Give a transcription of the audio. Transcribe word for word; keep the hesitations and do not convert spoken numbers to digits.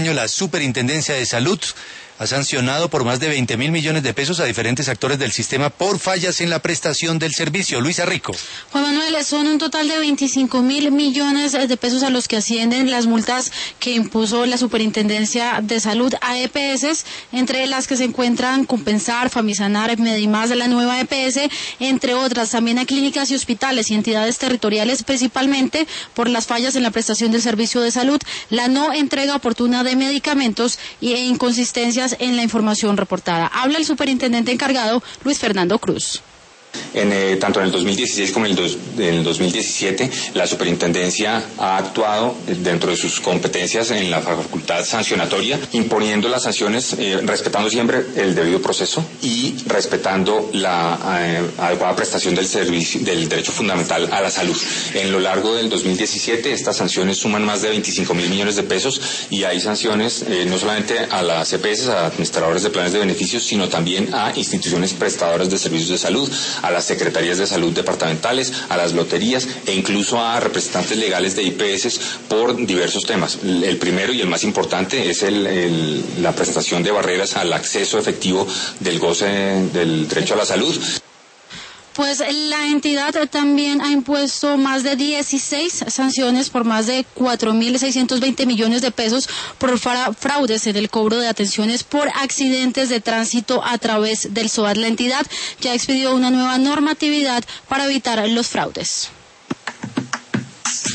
año la Superintendencia de Salud ha sancionado por más de veinte mil millones de pesos a diferentes actores del sistema por fallas en la prestación del servicio. Luisa Rico. Juan Manuel, son un total de veinticinco mil millones de pesos a los que ascienden las multas que impuso la Superintendencia de Salud a E P S, entre las que se encuentran Compensar, Famisanar, Medimás, la nueva E P S, entre otras, también a clínicas y hospitales y entidades territoriales, principalmente por las fallas en la prestación del servicio de salud, la no entrega oportuna de medicamentos e inconsistencias en la información reportada. Habla el superintendente encargado, Luis Fernando Cruz. En, eh, tanto en el dos mil dieciséis como en el, dos, en el dos mil diecisiete, la superintendencia ha actuado dentro de sus competencias en la facultad sancionatoria, imponiendo las sanciones, eh, respetando siempre el debido proceso y respetando la eh, adecuada prestación del servicio, del derecho fundamental a la salud. En lo largo del dos mil diecisiete, estas sanciones suman más de veinticinco mil millones de pesos y hay sanciones eh, no solamente a las E P S, a administradores de planes de beneficios, sino también a instituciones prestadoras de servicios de salud, a las secretarías de salud departamentales, a las loterías e incluso a representantes legales de I P S por diversos temas. El primero y el más importante es el, el, la presentación de barreras al acceso efectivo del goce del derecho a la salud. Pues la entidad también ha impuesto más de dieciséis sanciones por más de cuatro mil seiscientos veinte millones de pesos por fraudes en el cobro de atenciones por accidentes de tránsito a través del SOAT. La entidad ya expidió una nueva normatividad para evitar los fraudes.